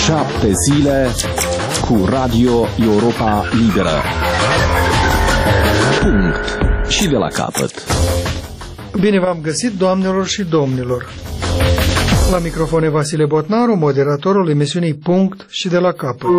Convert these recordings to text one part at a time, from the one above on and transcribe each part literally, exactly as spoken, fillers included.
Șapte zile cu Radio Europa Liberă. Punct. Și de la capăt. Bine v-am găsit, doamnelor și domnilor. La microfon e Vasile Botnaru, moderatorul emisiunii Punct și de la capăt.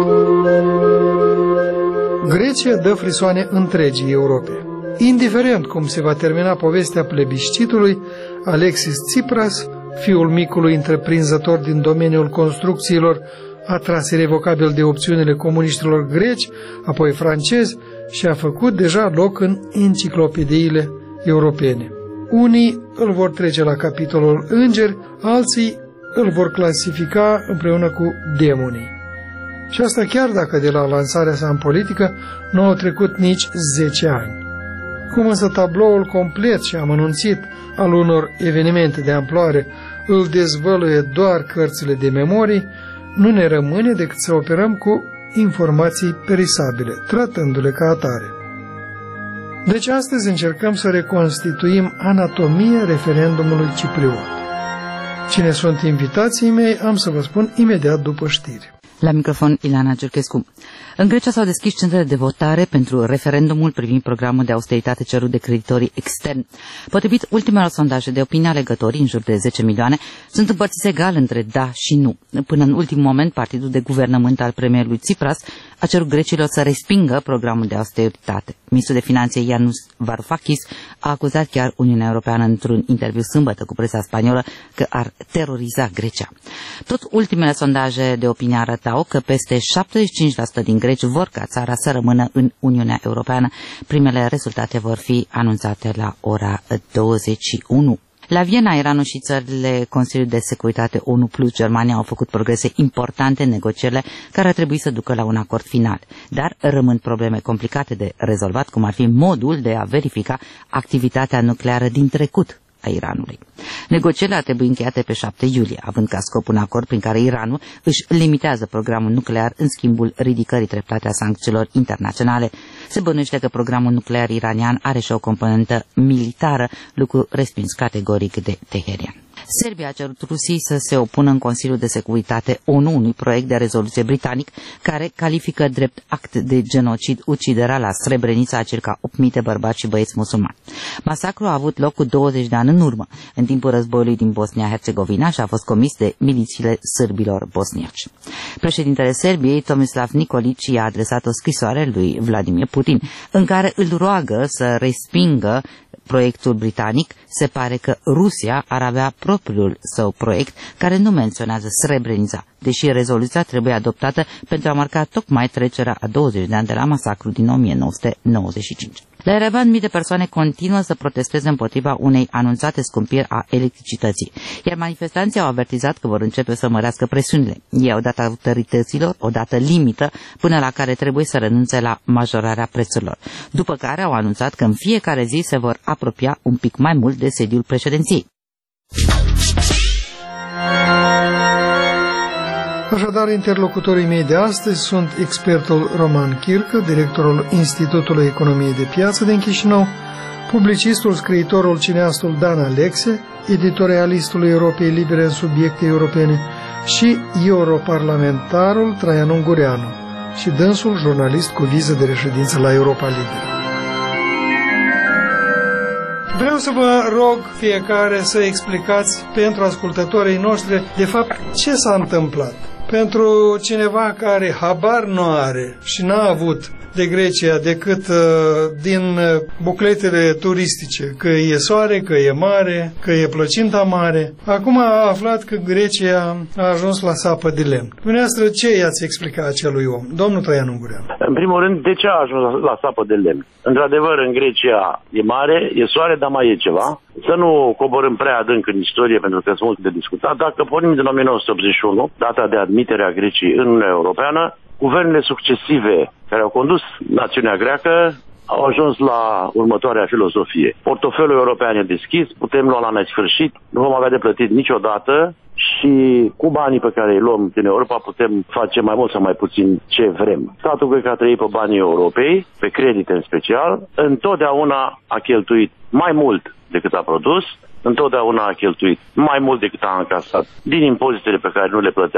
Grecia dă frisoane întregii Europe. Indiferent cum se va termina povestea plebiscitului, Alexis Tsipras, fiul micului întreprinzător din domeniul construcțiilor, a tras irrevocabil de opțiunile comuniștilor greci, apoi francezi, și a făcut deja loc în enciclopediile europene. Unii îl vor trece la capitolul îngeri, alții îl vor clasifica împreună cu demonii. Și asta chiar dacă de la lansarea sa în politică nu au trecut nici zece ani. Cum însă tabloul complet și amănunțit al unor evenimente de amploare îl dezvăluie doar cărțile de memorii, nu ne rămâne decât să operăm cu informații perisabile, tratându-le ca atare. Deci astăzi încercăm să reconstituim anatomia referendumului cipriot. Cine sunt invitații mei, am să vă spun imediat după știri. La microfon, Ilana Giurchescu. În Grecia s-au deschis centrele de votare pentru referendumul privind programul de austeritate cerut de creditorii externi. Potrivit ultimelor sondaje de opinie alegătorii, în jur de zece milioane, sunt împărțiți egal între da și nu. Până în ultimul moment, partidul de guvernământ al premierului Tsipras a cerut grecilor să respingă programul de austeritate. Ministrul de Finanțe Ianis Varoufakis a acuzat chiar Uniunea Europeană într-un interviu sâmbătă cu presa spaniolă că ar teroriza Grecia. Tot ultimele sondaje de opinie arătau că peste șaptezeci și cinci la sută din greci vor ca țara să rămână în Uniunea Europeană. Primele rezultate vor fi anunțate la ora douăzeci și unu. La Viena, Iranul și țările Consiliului de Securitate ONU plus Germania au făcut progrese importante în negocierile care ar trebui să ducă la un acord final. Dar rămân probleme complicate de rezolvat, cum ar fi modul de a verifica activitatea nucleară din trecut a Iranului. Negocierile ar trebui încheiate pe șapte iulie, având ca scop un acord prin care Iranul își limitează programul nuclear în schimbul ridicării treptate a sancțiilor internaționale. Se bănuiește că programul nuclear iranian are și o componentă militară, lucru respins categoric de Teheran. Serbia a cerut Rusiei să se opună în Consiliul de Securitate ONU unui proiect de rezoluție britanic care califică drept act de genocid uciderea la Srebrenica a circa opt mii de bărbați și băieți musulmani. Masacrul a avut loc cu douăzeci de ani în urmă, în timpul războiului din Bosnia-Herzegovina, și a fost comis de milițiile sârbilor bosniaci. Președintele Serbiei, Tomislav Nikolic, i-a adresat o scrisoare lui Vladimir Putin, în care îl roagă să respingă proiectul britanic. Se pare că Rusia ar avea propriul său proiect care nu menționează Srebrenica, deși rezoluția trebuie adoptată pentru a marca tocmai trecerea a douăzeci de ani de la masacrul din o mie nouă sute nouăzeci și cinci. La Erevan, mii de persoane continuă să protesteze împotriva unei anunțate scumpiri a electricității, iar manifestanții au avertizat că vor începe să mărească presiunile. Ei au dat autorităților o dată limită până la care trebuie să renunțe la majorarea prețurilor, după care au anunțat că în fiecare zi se vor apropia un pic mai mult de sediul președinției. Așadar, interlocutorii mei de astăzi sunt expertul Roman Chircă, directorul Institutului Economiei de Piață din Chișinău, publicistul, scriitorul, cineastul Dan Alexe, editorialistul Europei Libere în subiecte europene și europarlamentarul Traian Ungureanu și dânsul jurnalist cu viză de reședință la Europa Liberă. Vreau să vă rog fiecare să explicați pentru ascultătorii noștri de fapt ce s-a întâmplat. Pentru cineva care habar nu are și n-a avut de Grecia decât uh, din bucletele turistice, că e soare, că e mare, că e plăcinta mare. Acum a aflat că Grecia a ajuns la sapă de lemn. Dumneavoastră, ce i-ați explica acelui om? Domnul Traian Ungureanu. În primul rând, de ce a ajuns la sapă de lemn? Într-adevăr, în Grecia e mare, e soare, dar mai e ceva. Să nu coborâm prea adânc în istorie, pentru că sunt mult de discutat. Dacă pornim din o mie nouă sute optzeci și unu, data de admitere a Greciei în Uniunea Europeană, guvernele succesive care au condus națiunea greacă au ajuns la următoarea filozofie. Portofelul european e deschis, putem lua la nesfârșit, nu vom avea de plătit niciodată și cu banii pe care îi luăm din Europa putem face mai mult sau mai puțin ce vrem. Statul grec a trăit pe banii Europei, pe credite în special, întotdeauna a cheltuit mai mult decât a produs, întotdeauna a cheltuit mai mult decât a încasat din impozitele pe care nu le plătea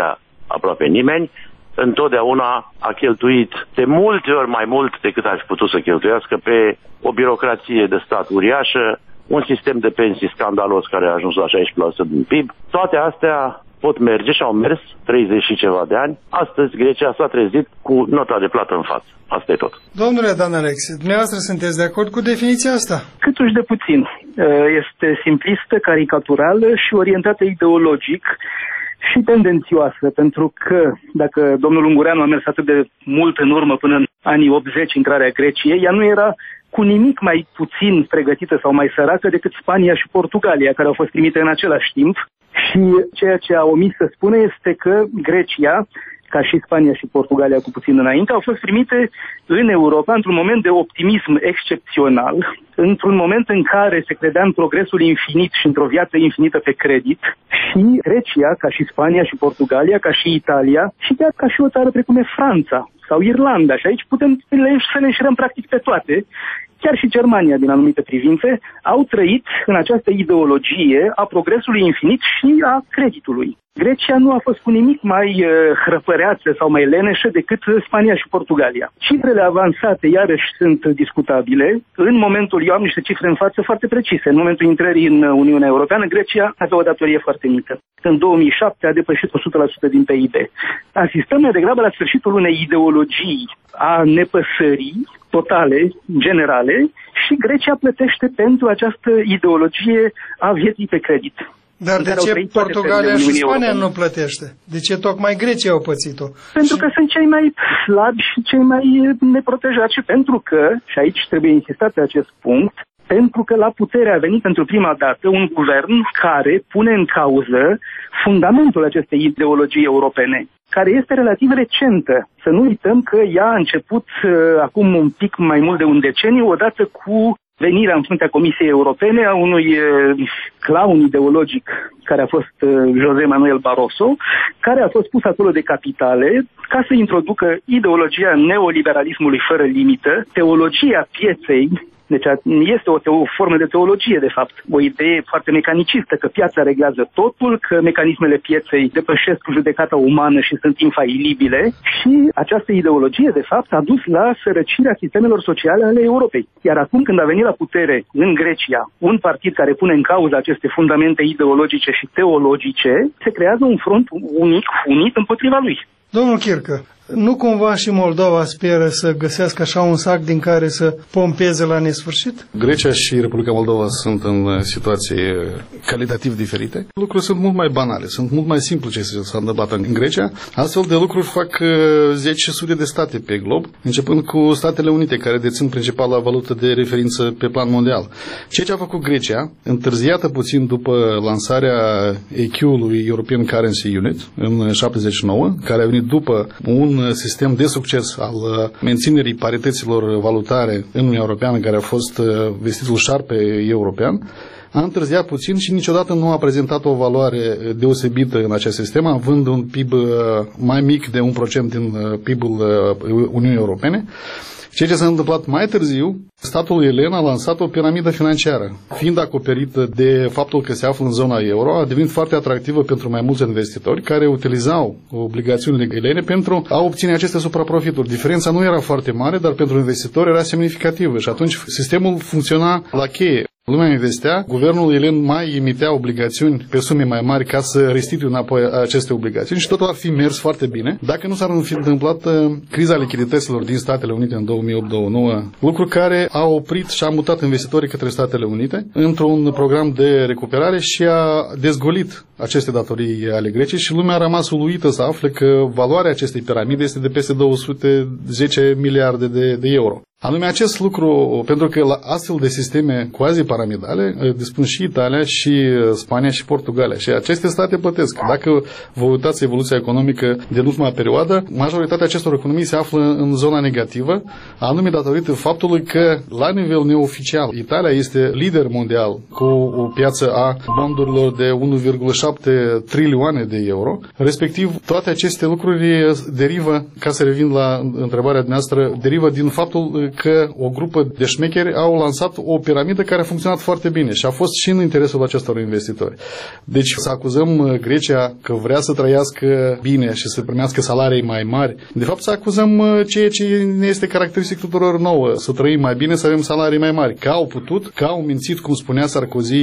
aproape nimeni, întotdeauna a cheltuit de multe ori mai mult decât ar fi putut să cheltuiască pe o birocrație de stat uriașă, un sistem de pensii scandalos care a ajuns la șaisprezece la sută din P I B. Toate astea pot merge și au mers treizeci și ceva de ani. Astăzi Grecia s-a trezit cu nota de plată în față. Asta e tot. Domnule Dan Alexe, dumneavoastră sunteți de acord cu definiția asta? Câtuși de puțin. Este simplistă, caricaturală și orientată ideologic și tendențioasă, pentru că dacă domnul Ungureanu a mers atât de mult în urmă până în anii optzeci intrarea Greciei, ea nu era cu nimic mai puțin pregătită sau mai săracă decât Spania și Portugalia, care au fost primite în același timp. Și ceea ce a omis să spune este că Grecia, ca și Spania și Portugalia cu puțin înainte, au fost primite în Europa într-un moment de optimism excepțional, într-un moment în care se credea în progresul infinit și într-o viață infinită pe credit, și Grecia, ca și Spania și Portugalia, ca și Italia, și chiar ca și o țară precum e Franța sau Irlanda, și aici putem să le înșirăm practic pe toate, chiar și Germania din anumite privințe, au trăit în această ideologie a progresului infinit și a creditului. Grecia nu a fost cu nimic mai uh, hrăpăreață sau mai leneșă decât Spania și Portugalia. Cifrele avansate, iarăși, sunt discutabile. În momentul, eu am niște cifre în față foarte precise. În momentul intrării în Uniunea Europeană, Grecia avea o datorie foarte mică. În două mii șapte a depășit o sută la sută din P I B. Asistăm mai degrabă la sfârșitul unei ideologii a nepăsării totale, generale, și Grecia plătește pentru această ideologie a vieții pe credit. Dar de ce Portugalia și Spania nu plătește? De ce tocmai Grecia au pățit-o? Pentru și... că sunt cei mai slabi și cei mai neprotejați și pentru că, și aici trebuie insistat pe acest punct, pentru că la putere a venit pentru prima dată un guvern care pune în cauză fundamentul acestei ideologii europene, care este relativ recentă. Să nu uităm că ea a început uh, acum un pic mai mult de un deceniu, odată cu venirea în fruntea Comisiei Europene a unui uh, clown ideologic care a fost uh, José Manuel Barroso, care a fost pus acolo de capitale ca să introducă ideologia neoliberalismului fără limită, teologia pieței. Deci este o, o formă de teologie, de fapt, o idee foarte mecanicistă, că piața reglează totul, că mecanismele pieței depășesc judecata umană și sunt infailibile, și această ideologie, de fapt, a dus la sărăcirea sistemelor sociale ale Europei. Iar acum, când a venit la putere în Grecia un partid care pune în cauză aceste fundamente ideologice și teologice, se creează un front unic, unit împotriva lui. Domnul Chircă, nu cumva și Moldova speră să găsească așa un sac din care să pompeze la nesfârșit? Grecia și Republica Moldova sunt în situații calitativ diferite. Lucrurile sunt mult mai banale, sunt mult mai simple ce s-a întâmplat în Grecia. Astfel de lucruri fac zeci și sute de state pe glob, începând cu Statele Unite, care dețin principala valută de referință pe plan mondial. Ceea ce a făcut Grecia, întârziată puțin după lansarea E Q-ului European Currency Unit în șaptezeci și nouă, care a venit după un sistem de succes al menținerii parităților valutare în Uniunea Europeană, care a fost vestitul șarpe european, a întârziat puțin și niciodată nu a prezentat o valoare deosebită în acest sistem, având un P I B mai mic de un procent din P I B-ul Uniunii Europene. Ceea ce s-a întâmplat mai târziu, statul elen a lansat o piramidă financiară. Fiind acoperită de faptul că se află în zona euro, a devenit foarte atractivă pentru mai mulți investitori care utilizau obligațiunile elene pentru a obține aceste supraprofituri. Diferența nu era foarte mare, dar pentru investitori era semnificativă și atunci sistemul funcționa la cheie. Lumea investea, guvernul elen mai emitea obligațiuni pe sume mai mari ca să restituie înapoi aceste obligațiuni și totul ar fi mers foarte bine dacă nu s-ar fi întâmplat uh, criza lichidităților din Statele Unite în două mii opt două mii nouă, lucru care a oprit și a mutat investitorii către Statele Unite într-un program de recuperare și a dezgolit aceste datorii ale Greciei și lumea a rămas uluită să afle că valoarea acestei piramide este de peste două sute zece miliarde de, de euro. Anume acest lucru, pentru că la astfel de sisteme quasi-piramidale dispun și Italia, și Spania, și Portugalia. Și aceste state plătesc. Dacă vă uitați evoluția economică din ultima perioadă, majoritatea acestor economii se află în zona negativă, anume datorită faptului că, la nivel neoficial, Italia este lider mondial cu o piață a bondurilor de unu virgulă șapte trilioane de euro. Respectiv, toate aceste lucruri derivă, ca să revin la întrebarea noastră, derivă din faptul că o grupă de șmecheri au lansat o piramidă care a funcționat foarte bine și a fost și în interesul acestor investitori. Deci să acuzăm Grecia că vrea să trăiască bine și să primească salarii mai mari, de fapt să acuzăm ceea ce ne este caracteristic tuturor nouă, să trăim mai bine, să avem salarii mai mari. Că au putut, că au mințit, cum spunea Sarkozy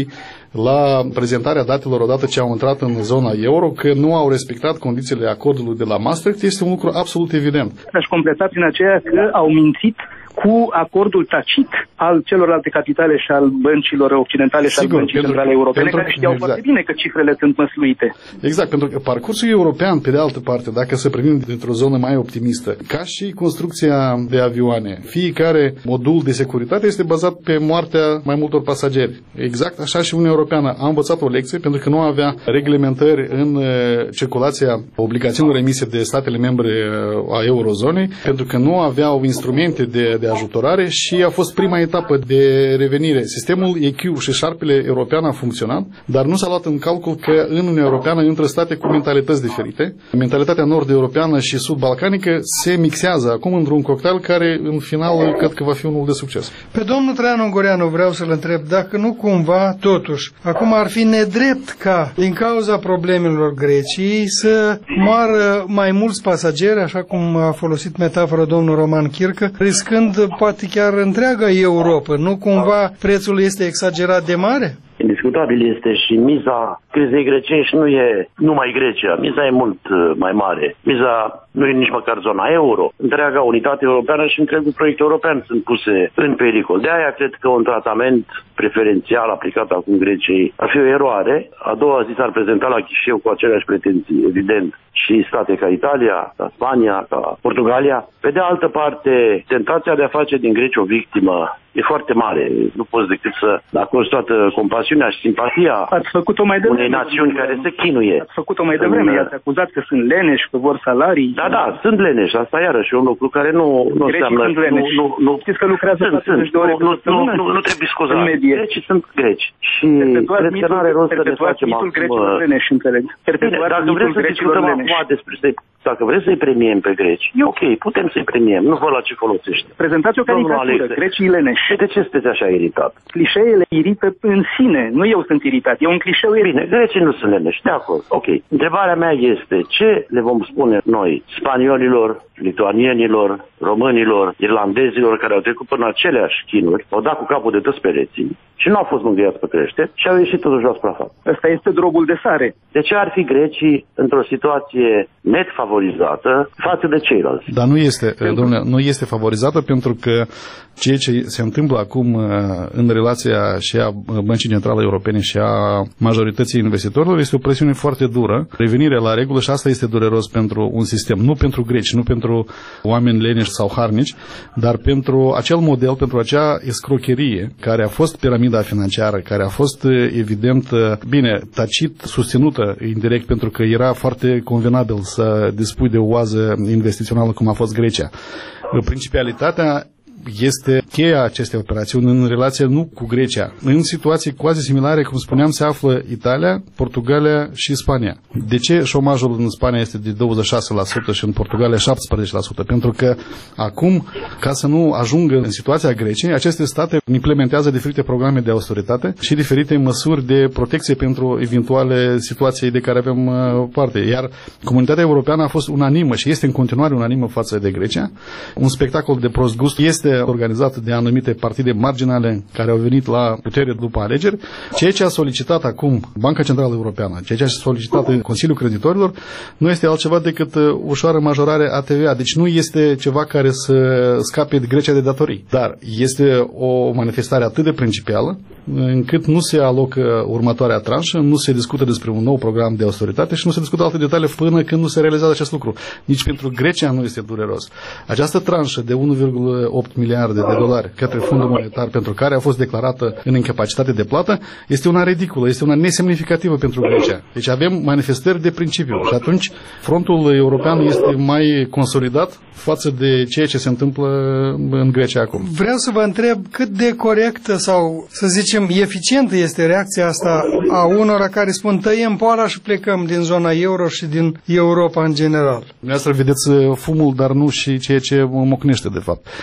la prezentarea datelor odată ce au intrat în zona euro, că nu au respectat condițiile acordului de la Maastricht, este un lucru absolut evident. Aș completa prin aceea că au mințit cu acordul tacit al celorlalte capitale și al băncilor occidentale și al băncii centrale europene, care știau exact. foarte bine că cifrele sunt măsluite. Exact, pentru că parcursul european, pe de altă parte, dacă să privim dintr-o zonă mai optimistă, ca și construcția de avioane, fiecare modul de securitate este bazat pe moartea mai multor pasageri. Exact așa și Uniunea Europeană a învățat o lecție, pentru că nu avea reglementări în circulația obligațiunilor emise de statele membre a eurozonei, pentru că nu aveau instrumente de, de ajutorare și a fost prima etapă de revenire. Sistemul E Q și șarpele european a funcționat, dar nu s-a luat în calcul că în Uniunea Europeană intră state cu mentalități diferite. Mentalitatea nord-europeană și sud-balcanică se mixează acum într-un cocktail care în final cred că va fi unul de succes. Pe domnul Traian Ungureanu vreau să-l întreb dacă nu cumva totuși acum ar fi nedrept ca din cauza problemelor Greciei să moară mai mulți pasageri, așa cum a folosit metafora domnul Roman Chircă, riscând poate chiar întreaga Europa. Nu cumva prețul este exagerat de mare? Indiscutabil este și miza crizei grecești nu e numai Grecia. Miza e mult mai mare. Miza nu e nici măcar zona euro. Întreaga unitate europeană și întregul proiect european sunt puse în pericol. De aia cred că un tratament preferențial aplicat acum Greciei ar fi o eroare. A doua zi s-ar prezenta la Chișinău cu aceleași pretenții, evident, și state ca Italia, ca Spania, ca Portugalia. Pe de altă parte, tentația de a face din Grecia o victimă e foarte mare. Nu poți decât să acorzi toată compasiunea și simpatia Ați făcut-o mai devreme, unei națiuni care se chinuie. Ați făcut-o mai devreme, i-ați acuzat că sunt leneși, că vor salarii. Da, da, sunt leneși. Asta iarăși e un lucru care nu, nu înseamnă... Sunt leneși. Nu, nu, nu, știți că lucrează patruzeci de ore nu, nu, nu, nu trebuie scuzat. Grecii sunt greci. Și cred că nu are rost să ne facem acum... grecilor leneși, înțeleg. Bine, dacă vrem să discutăm acum despre... Dacă vrem să-i premiem pe greci, e ok, putem să-i premiem. Nu văd la ce folosește. Prezentați o caricatură, grecii leneși. De ce sunteți așa iritat? Clișeele irită în sine. Nu eu sunt iritat, e un clișeu. Bine, grecii nu sunt leneși, de acord. Ok. Întrebarea mea este, ce le vom spune noi, spaniolilor, lituanienilor, românilor, irlandezilor care au trecut până aceleași chinuri, au dat cu capul de toți pereții și nu au fost mângâiați pe creșteri și au ieșit totuși la suprafață. Ăsta este drogul de sare. De ce ar fi grecii într-o situație net favorizată față de ceilalți? Dar nu este, domnule, nu este favorizată pentru că ceea ce se întâmplă acum în relația și a Băncii Centrale Europene și a majorității investitorilor este o presiune foarte dură. Revenirea la regulă și asta este dureros pentru un sistem, nu pentru greci, nu pentru oameni leneși sau harnici, dar pentru acel model, pentru acea escrocherie care a fost piramida financiară, care a fost evident, bine, tacit susținută indirect pentru că era foarte convenabil să dispui de o oază investițională cum a fost Grecia. Principalitatea este cheia acestei operațiuni în relație nu cu Grecia. În situații quasi similare, cum spuneam, se află Italia, Portugalia și Spania. De ce șomajul în Spania este de douăzeci și șase la sută și în Portugalia șaptesprezece la sută? Pentru că acum, ca să nu ajungă în situația Greciei, aceste state implementează diferite programe de austeritate și diferite măsuri de protecție pentru eventuale situații de care avem parte. Iar comunitatea europeană a fost unanimă și este în continuare unanimă față de Grecia. Un spectacol de prost gust este organizat de anumite partide marginale care au venit la putere după alegeri. Ceea ce a solicitat acum Banca Centrală Europeană, ceea ce a solicitat Consiliul Creditorilor, nu este altceva decât ușoară majorare a T V A. Deci nu este ceva care să scape Grecia de datorii. Dar este o manifestare atât de principială încât nu se alocă următoarea tranșă, nu se discută despre un nou program de austeritate și nu se discută alte detalii până când nu se realizează acest lucru. Nici pentru Grecia nu este dureros. Această tranșă de unu virgulă opt miliarde de dolari către Fondul Monetar pentru care a fost declarată în incapacitate de plată este una ridicolă, este una nesemnificativă pentru Grecia. Deci avem manifestări de principiu și atunci frontul european este mai consolidat față de ceea ce se întâmplă în Grecia acum. Vreau să vă întreb cât de corectă sau, să zicem, eficientă este reacția asta a unora care spun tăiem poala și plecăm din zona euro și din Europa în general. Dumneavoastră vedeți fumul, dar nu și ceea ce mocnește de fapt. În jurul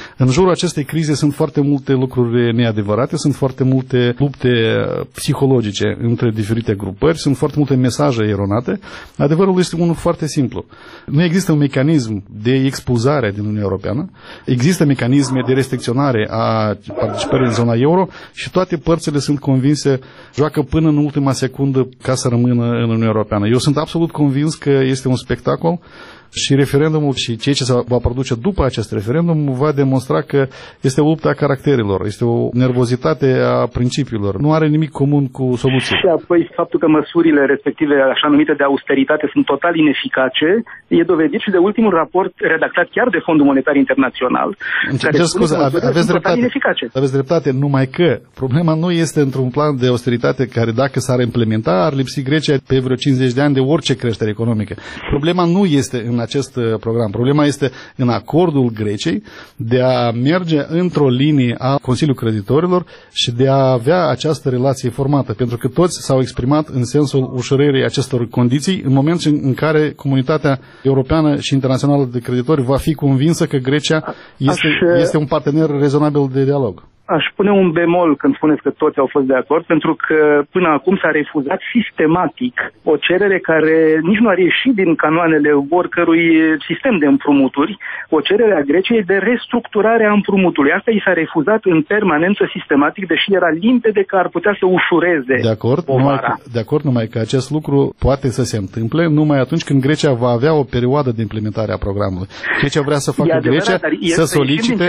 jurul acestei crize sunt foarte multe lucruri neadevărate, sunt foarte multe lupte psihologice între diferite grupări, sunt foarte multe mesaje eronate. Adevărul este unul foarte simplu. Nu există un mecanism de expulzare din Uniunea Europeană, există mecanisme de restricționare a participării în zona euro și toate părțile sunt convinse, joacă până în ultima secundă ca să rămână în Uniunea Europeană. Eu sunt absolut convins că este un spectacol și referendumul și ceea ce se va produce după acest referendum va demonstra că este o luptă a caracterilor, este o nervozitate a principiilor. Nu are nimic comun cu soluții. Și apoi faptul că măsurile respective, așa numite de austeritate, sunt total ineficace, e dovedit și de ultimul raport redactat chiar de Fondul Monetar Internațional. Care cer scuze, aveți dreptate, aveți dreptate, numai că problema nu este într-un plan de austeritate care, dacă s-ar implementa, ar lipsi Grecia pe vreo cincizeci de ani de orice creștere economică. Problema nu este în acest program. Problema este în acordul Greciei de a merge într-o linie a Consiliului Creditorilor și de a avea această relație formată, pentru că toți s-au exprimat în sensul ușurării acestor condiții în momentul în care comunitatea europeană și internațională de creditori va fi convinsă că Grecia este, Aș... este un partener rezonabil de dialog. Aș pune un bemol când spuneți că toți au fost de acord, pentru că până acum s-a refuzat sistematic o cerere care nici nu ar ieși din canoanele oricărui sistem de împrumuturi, o cerere a Greciei de restructurare a împrumutului. Asta i s-a refuzat în permanență sistematic, deși era limpede că ar putea să ușureze de acord, numai că, de acord, numai că acest lucru poate să se întâmple numai atunci când Grecia va avea o perioadă de implementare a programului. Grecia vrea să facă Grecia să solicite,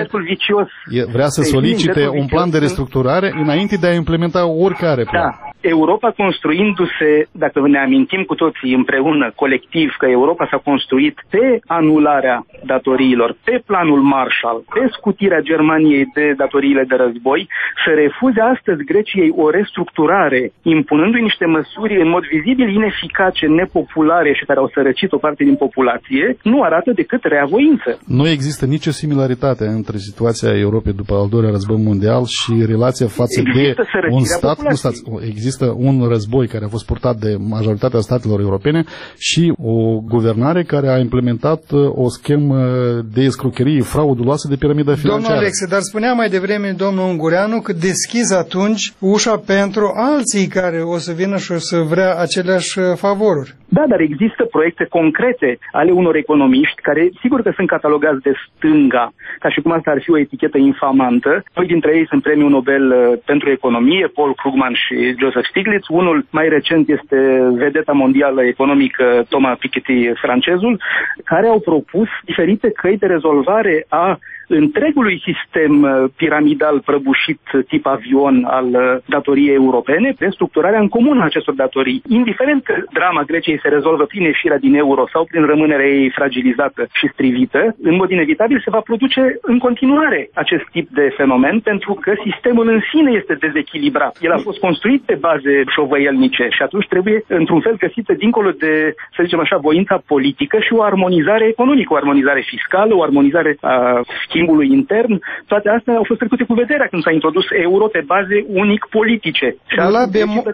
vrea să solicite un plan de restructurare înainte de a implementa oricare plan. Da. Europa construindu-se, dacă ne amintim cu toții împreună, colectiv, că Europa s-a construit pe anularea datoriilor, pe planul Marshall, pe scutirea Germaniei de datoriile de război, să refuze astăzi Greciei o restructurare, impunându-i niște măsuri în mod vizibil ineficace, nepopulare și care au sărăcit o parte din populație, nu arată decât reavoință. Nu există nicio similaritate între situația Europei după al doilea război mondial și relația față există de un stat. Nu, stați, există un război care a fost purtat de majoritatea statelor europene și o guvernare care a implementat o schemă de escrocherie frauduloasă de piramida financiară. Domnul Alexe, dar spunea mai devreme domnul Ungureanu că deschis atunci ușa pentru alții care o să vină și o să vrea aceleași favoruri. Da, dar există proiecte concrete ale unor economiști care sigur că sunt catalogați de stânga, ca și cum asta ar fi o etichetă infamantă. Doi dintre ei sunt premiul Nobel pentru economie, Paul Krugman și Joseph Stiglitz. Unul mai recent este vedeta mondială economică Thomas Piketty, francezul, care au propus diferite căi de rezolvare a întregului sistem piramidal prăbușit tip avion al datoriei europene, restructurarea în comun a acestor datorii. Indiferent că drama Greciei se rezolvă prin ieșirea din euro sau prin rămânerea ei fragilizată și strivită, în mod inevitabil se va produce în continuare acest tip de fenomen, pentru că sistemul în sine este dezechilibrat. El a fost construit pe baze șovăielnice și atunci trebuie, într-un fel, găsită dincolo de, să zicem așa, voința politică și o armonizare economică, o armonizare fiscală, o armonizare a schimbului intern. Toate astea au fost trecute cu vederea când s-a introdus euro pe baze unic politice. Și la, bemo-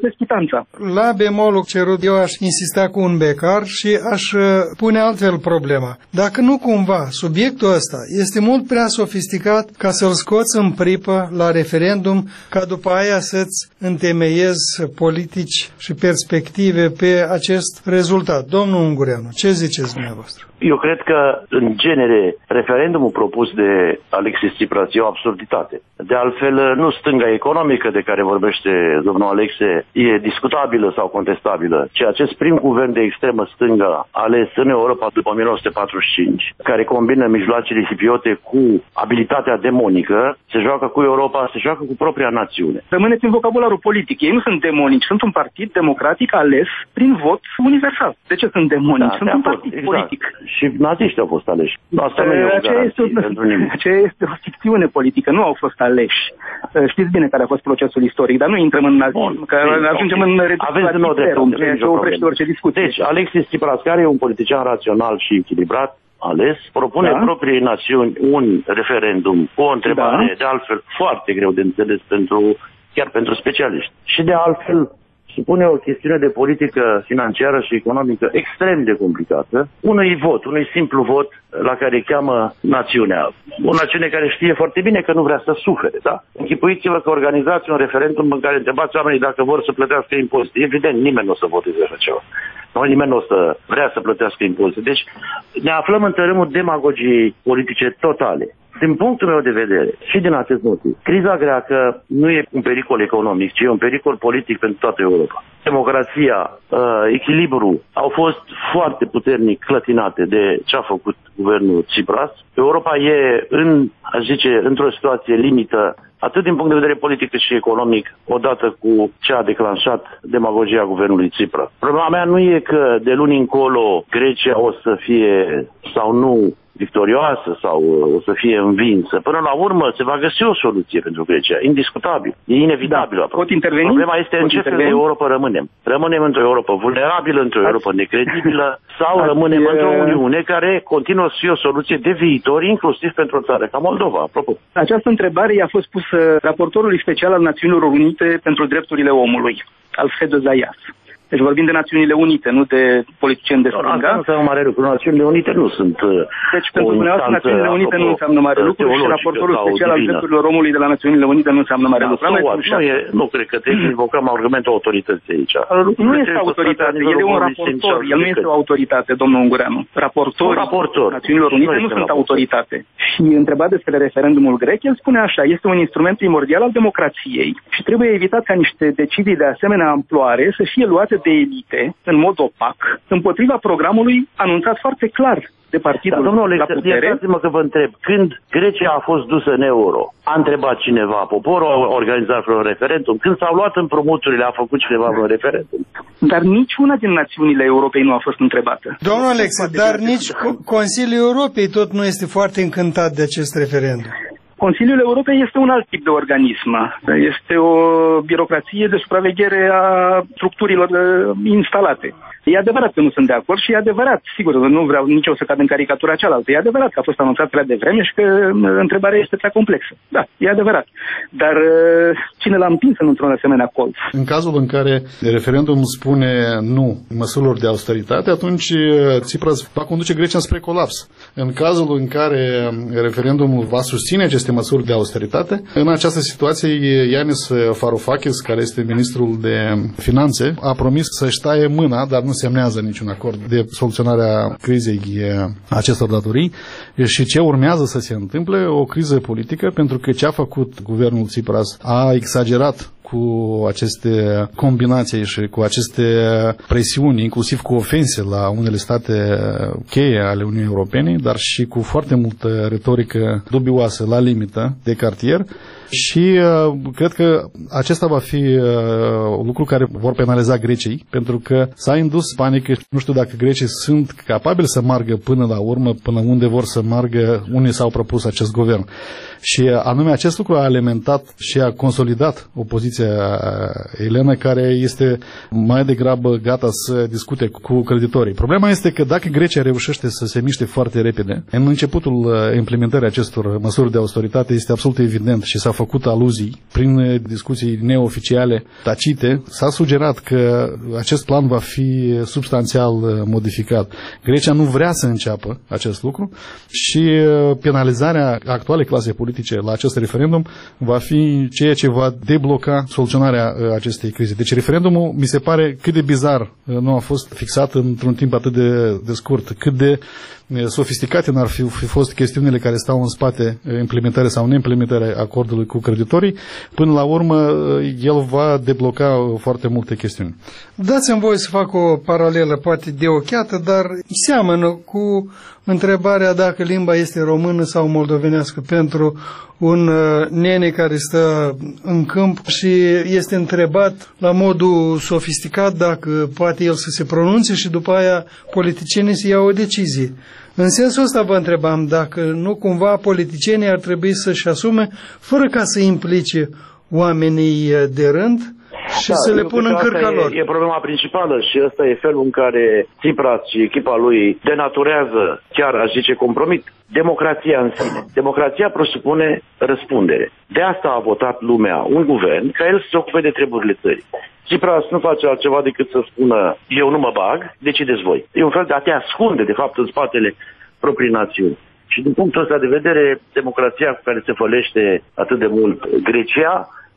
la bemolul cerut, eu aș insista cu un becar și aș pune altfel problema. Dacă nu cumva subiectul ăsta este mult prea sofisticat ca să-l scoți în pripă la referendum, ca după aia să-ți întemeiezi politici și perspective pe acest rezultat. Domnul Ungureanu, ce ziceți dumneavoastră? Eu cred că, în genere, referendumul propus de Alexis Tsipras e o absurditate. De altfel, nu stânga economică de care vorbește domnul Alexe e discutabilă sau contestabilă, ci acest prim guvern de extremă stângă ales în Europa după o mie nouă sute patruzeci și cinci, care combină mijloacele hipiote cu abilitatea demonică, se joacă cu Europa, se joacă cu propria națiune. Rămâneți în vocabularul politic. Ei nu sunt demonici, sunt un partid democratic ales prin vot universal. De ce sunt demonici? Da, sunt un partid exact. politic. Și naziștii au fost aleși. Asta nu e o aceea este, aceea este o ficțiune politică, nu au fost aleși. Știți bine care a fost procesul istoric, dar nu intrăm în nazism, că ajungem în reducționism, ceea ce oprește orice discuție. Deci, Alexis Tsipras, care e un politician rațional și echilibrat, ales, propune da. propriei națiuni un referendum cu o întrebare, da. de altfel, foarte greu de înțeles pentru, chiar pentru specialiști. Și de altfel, supune o chestiune de politică financiară și economică extrem de complicată unui vot, unui simplu vot la care cheamă națiunea. O națiune care știe foarte bine că nu vrea să sufere, da? Închipuiți-vă că organizați un referendum în care întrebați oamenii dacă vor să plătească impozite. Evident, nimeni nu o să voteze așa ceva. Nu, nimeni nu o să vrea să plătească impozite. Deci ne aflăm în tărâmul demagogiei politice totale. Din punctul meu de vedere și din acest motiv, criza greacă nu e un pericol economic, ci e un pericol politic pentru toată Europa. Democrația, echilibru au fost foarte puternic clătinate de ce a făcut guvernul Tsipras. Europa e, în, aș zice, într-o situație limită, atât din punct de vedere politic cât și economic, odată cu ce a declanșat demagogia guvernului Tsipras. Problema mea nu e că de luni încolo Grecia o să fie sau nu victorioasă sau o să fie învinsă. Până la urmă se va găsi o soluție pentru Grecia, indiscutabil. E inevitabil. Da, pot interveni? Problema este pot în ce fel de Europa rămânem. Rămânem într-o Europa vulnerabilă, într-o Europa necredibilă sau ați, rămânem e... într-o Uniune care continuă să fie o soluție de viitor, inclusiv pentru o țară ca Moldova, apropo. Această întrebare i-a fost pusă raportorului special al Națiunilor Unite pentru drepturile omului, Alfredo Zayas. Deci vorbim de Națiunile Unite, nu de politicieni de stânga. Asta nu înseamnă mare lucru. Națiunile Unite nu sunt Deci pentru dumneavoastră Națiunile Unite nu înseamnă mare lucru și raportorul special al drepturilor omului de la Națiunile Unite nu înseamnă mare lucru. Nu, e, nu cred că trebuie să invocăm argumentul autorității aici. Nu este autoritate, el e un raportor, el nu este o autoritate, domnul Ungureanu. Raportorii raportor. Națiunilor Unite nu sunt autoritate. Și întrebat despre referendumul grec, el spune așa, este un instrument primordial al democrației și trebuie evitat ca niște decizii de asemenea amploare să fie luate de elite, în mod opac, împotriva programului anunțat foarte clar de partidul da, domnule, la putere. Iertați-mă că vă întreb, când Grecia a fost dusă în euro, a întrebat cineva, poporul a organizat un referendum, când s-au luat împrumuturile, a făcut cineva un referendum? Dar niciuna din națiunile Europei nu a fost întrebată. Domnul Alexe, dar nici Consiliul Europei tot nu este foarte încântat de acest referendum. Consiliul Europei este un alt tip de organism. Este o birocrație de supraveghere a structurilor instalate. E adevărat că nu sunt de acord și e adevărat, sigur, nu vreau nici eu să cad în caricatura cealaltă. E adevărat că a fost anunțat prea devreme și că întrebarea este prea complexă. Da, e adevărat. Dar cine l-a împins într-un asemenea colț? În cazul în care referendumul spune nu măsurilor de austeritate, atunci Tsipras va conduce Grecia spre colaps. În cazul în care referendumul va susține aceste măsuri de austeritate, în această situație Yanis Varoufakis, care este ministrul de finanțe, a promis să-și taie mâna, dar nu semnează niciun acord de soluționarea crizei acestor datorii. Și ce urmează să se întâmple? O criză politică, pentru că ce a făcut guvernul Tsipras a exagerat cu aceste combinații și cu aceste presiuni, inclusiv cu ofense la unele state cheie ale Uniunii Europene, dar și cu foarte multă retorică dubioasă la limită de cartier. Și uh, cred că acesta va fi uh, un lucru care vor penaliza grecii, pentru că s-a indus panică. Nu știu dacă grecii sunt capabili să meargă până la urmă, până unde vor să meargă, unde s-au propus acest guvern. Și uh, anume acest lucru a alimentat și a consolidat opoziția elenă, care este mai degrabă gata să discute cu creditorii. Problema este că dacă Grecia reușește să se miște foarte repede, în începutul implementării acestor măsuri de austeritate este absolut evident și s-a făcut aluzii prin discuții neoficiale, tacite, s-a sugerat că acest plan va fi substanțial modificat. Grecia nu vrea să înceapă acest lucru și penalizarea actualei clase politice la acest referendum va fi ceea ce va debloca soluționarea acestei crize. Deci referendumul mi se pare cât de bizar nu a fost fixat într-un timp atât de, de scurt, cât de sofisticate n-ar fi, fi fost chestiunile care stau în spate implementarea sau neimplementarea acordului cu creditorii. Până la urmă, el va debloca foarte multe chestiuni. Dați-mi voie să fac o paralelă, poate de ochiată, dar seamănă cu întrebarea dacă limba este română sau moldovenească pentru un nene care stă în câmp și este întrebat la modul sofisticat dacă poate el să se pronunțe și după aia politicienii să iau o decizie. În sensul ăsta vă întrebam dacă nu cumva politicienii ar trebui să-și asume, fără ca să implice oamenii de rând, și da, să le pună în cârca lor. E, e problema principală și ăsta e felul în care Tsipras și echipa lui denaturează, chiar aș zice compromit, democrația în sine. Democrația presupune răspundere. De asta a votat lumea un guvern ca el să se ocupe de treburile țării. Tsipras nu face altceva decât să spună eu nu mă bag, decideți voi. E un fel de a te ascunde, de fapt, în spatele proprii națiuni. Și din punctul ăsta de vedere, democrația cu care se fălește atât de mult Grecia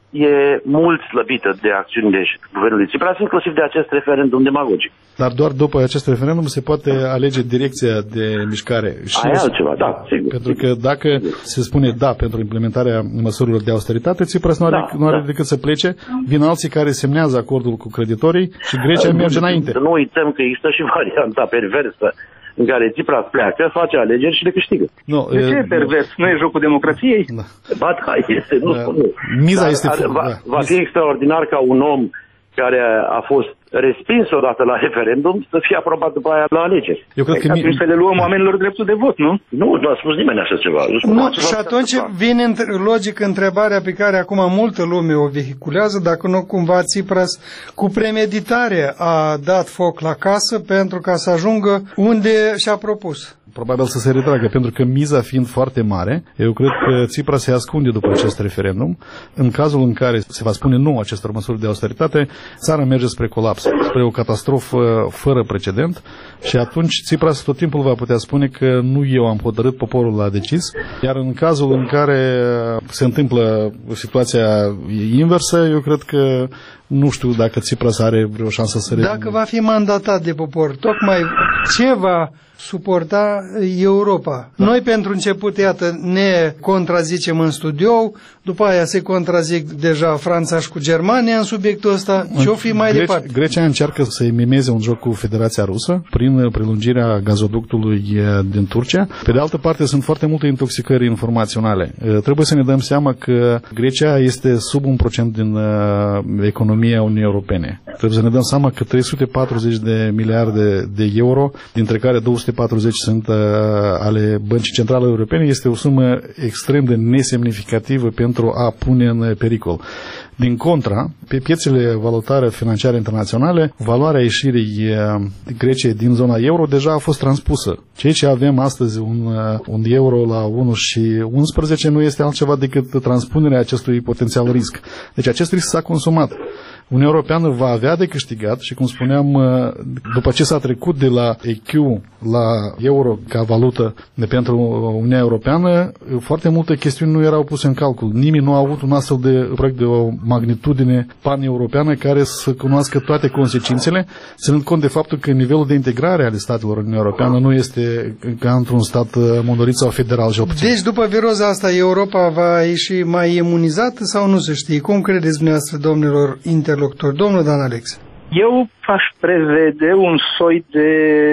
e mult slăbită de acțiunile guvernului Tsipras, inclusiv de acest referendum demagogic. Dar doar după acest referendum se poate alege direcția de mișcare. Și Aia e altceva, da, sigur. Pentru că dacă se spune da pentru implementarea măsurilor de austeritate, Tsipras nu are, da, nu are da. decât să plece. Vin alții care semnează acordul cu creditorii și Grecia da, merge înainte. Nu uităm că există și varianta perversă în care Tsipras pleacă, face alegeri și le câștigă. No, de ce e pervers? Nu e jocul democrației? Da. Ba da, este. Nu, da. nu. Miza Dar, este... Va, da. va fi extraordinar ca un om care a fost respins odată la referendum să fie aprobat după aia la alegeri. Eu cred că atunci mi... să le luăm oamenilor dreptul de vot, nu? Nu, nu a spus nimeni așa ceva. Nu, și atunci vine logic întrebarea pe care acum multă lume o vehiculează, dacă nu cumva Tsipras cu premeditare a dat foc la casă pentru ca să ajungă unde și-a propus. Probabil să se retragă, pentru că miza fiind foarte mare, eu cred că Tsipras se ascunde după acest referendum. În cazul în care se va spune nu acestor măsuri de austeritate, țara merge spre colaps, spre o catastrofă fără precedent și atunci Tsipras tot timpul va putea spune că nu eu am hotărât, poporul a decis, iar în cazul în care se întâmplă situația inversă, eu cred că nu știu dacă Tsipras are vreo șansă să revină. Dacă va fi mandatat de popor, tocmai ce va suporta Europa? Noi, pentru început, iată, ne contrazicem în studio, după aia se contrazic deja Franța și cu Germania în subiectul ăsta. Ce-o fi mai Greci, departe? Grecia încearcă să mimeze un joc cu Federația Rusă prin prelungirea gazoductului din Turcia. Pe de altă parte, sunt foarte multe intoxicări informaționale. Trebuie să ne dăm seama că Grecia este sub un procent din economia Uniunii Europene. Trebuie să ne dăm seama că trei sute patruzeci de miliarde de euro, dintre care două sute patruzeci sunt uh, ale Băncii Centrale Europene, este o sumă extrem de nesemnificativă pentru a pune în pericol. Din contra, pe piețele valutare financiare internaționale, valoarea ieșirii Greciei din zona euro deja a fost transpusă. Ceea ce avem astăzi, un, un euro la unu și unsprezece, nu este altceva decât transpunerea acestui potențial risc. Deci acest risc s-a consumat. Uniunea Europeană va avea de câștigat și, cum spuneam, după ce s-a trecut de la E Q la euro ca valută de pentru Uniunea Europeană, foarte multe chestiuni nu erau puse în calcul. Nimeni nu a avut un astfel de proiect de o magnitudine pan-europeană care să cunoască toate consecințele, ținând cont de faptul că nivelul de integrare ale statelor Uniunea Europeană nu este ca într-un stat mondolit sau federal, cel puțin. Deci, după viroza asta, Europa va ieși mai imunizată sau nu se știe? Cum credeți dumneavoastră, domnilor interlocutori? Domnul Dan Alexe. Eu aș prevede un soi de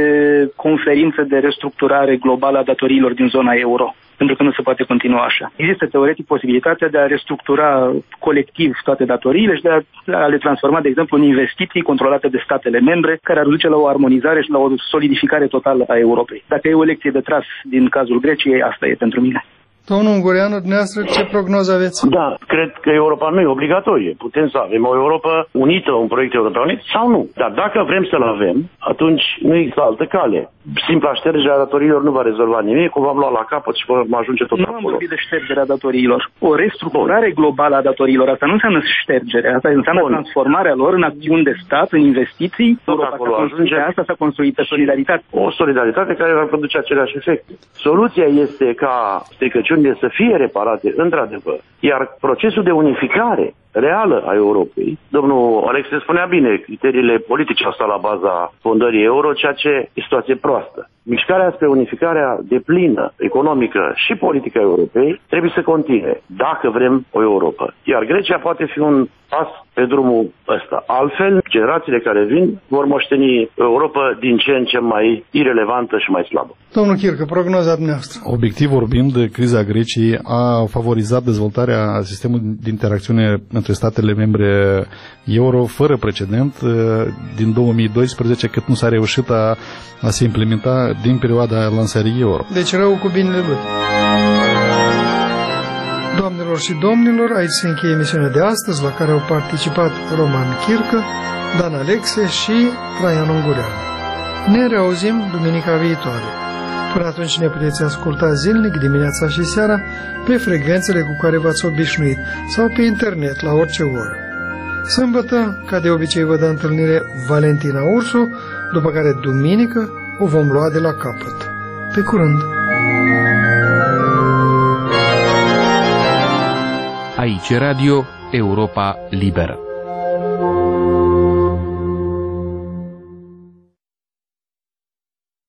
conferință de restructurare globală a datoriilor din zona euro, pentru că nu se poate continua așa. Există teoretic posibilitatea de a restructura colectiv toate datoriile și de a le transforma, de exemplu, în investiții controlate de statele membre, care ar duce la o armonizare și la o solidificare totală a Europei. Dacă e o lecție de tras din cazul Greciei, asta e pentru mine. Domnul Ungureanu, dumneavoastră, ce prognoză aveți? Da, cred că Europa nu e obligatorie. Putem să avem o Europa unită, un proiect european unit sau nu. Dar dacă vrem să-l avem, atunci nu există altă cale. Simpla ștergere a datoriilor nu va rezolva nimic, o vom lua la capăt și vom ajunge tot nu acolo. Nu am vorbit de ștergerea datoriilor. O restructurare Bun. globală a datoriilor, asta nu înseamnă ștergere, asta înseamnă Bun. transformarea lor în acțiuni de stat, în investiții. Tot Europa acolo ajunge. Asta s-a construit solidaritate. O solidaritate care va produce aceleași efecte. Soluția este ca stricăciunile să fie reparate într-adevăr, iar procesul de unificare reală a Europei, domnul Alexe spunea bine, criteriile politice au stat la baza fondării euro, ceea ce e situație proastă. Mișcarea spre unificarea deplină, economică și politică a Europei trebuie să continue, dacă vrem o Europa. Iar Grecia poate fi un pas pe drumul ăsta. Altfel, generațiile care vin vor moșteni Europa din ce în ce mai irelevantă și mai slabă. Domnul Chircă, prognoza dumneavoastră. Obiectiv vorbind, criza Greciei a favorizat dezvoltarea sistemului de interacțiune între statele membre euro fără precedent din două mii doisprezece, cât nu s-a reușit a, a se implementa din perioada lansării euro. Deci rău cu binele lui. Doamnelor și domnilor, aici se încheie emisiunea de astăzi, la care au participat Roman Chircă, Dan Alexe și Traian Ungureanu. Ne reauzim duminica viitoare. Până atunci ne puteți asculta zilnic, dimineața și seara, pe frecvențele cu care v-ați obișnuit sau pe internet, la orice oră. Sâmbătă, ca de obicei, vă dă întâlnire Valentina Ursu, după care duminică o vom lua de la capăt. Pe curând! Aici Radio Europa Liberă.